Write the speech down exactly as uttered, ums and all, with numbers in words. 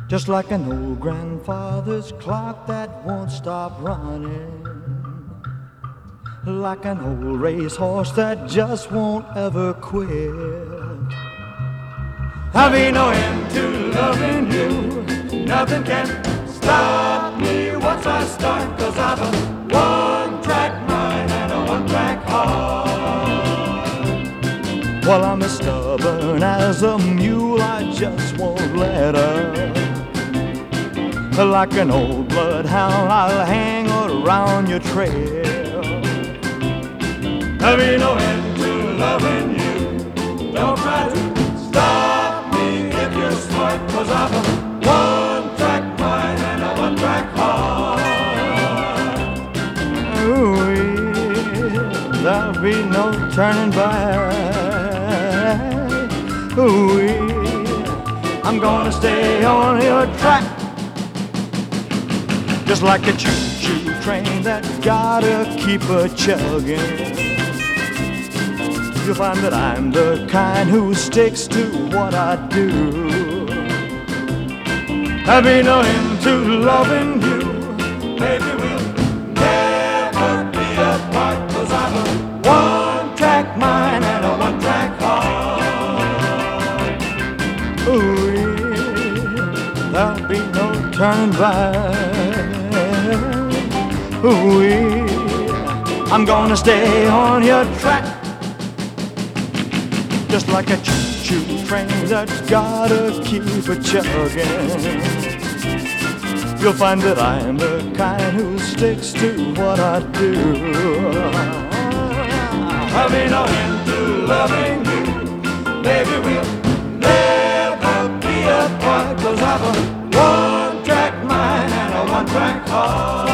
just like an old grandfather's clock that won't stop running, like an old racehorse that just won't ever quit. I'll be no end to loving you, nothing can stop me once I start, 'cause I've a one-track mind and a one-track heart. Well, I'm as stubborn as a mule, I just won't let up. Like an old bloodhound, I'll hang around your trail. There'll be no end to loving you, don't try to stop me if you're smart, 'cause I've a one-track mind and a one-track heart. Ooh, there'll be no turning back. Ooh, I'm gonna stay on your track, just like a choo-choo train that's gotta keep a chugging. You'll find that I'm the kind who sticks to what I do. There'll be no end to loving you, baby, we'll never be apart, 'cause I'm a one-track mind and a one-track heart. Ooh, there'll be no turning back. Ooh, I'm gonna stay on your track, just like a choo-choo train that's gotta keep a chugging. You'll find that I'm the kind who sticks to what I do. There'll be no end to loving you, baby, we'll never be apart, 'cause I've a one-track mind and a one-track heart.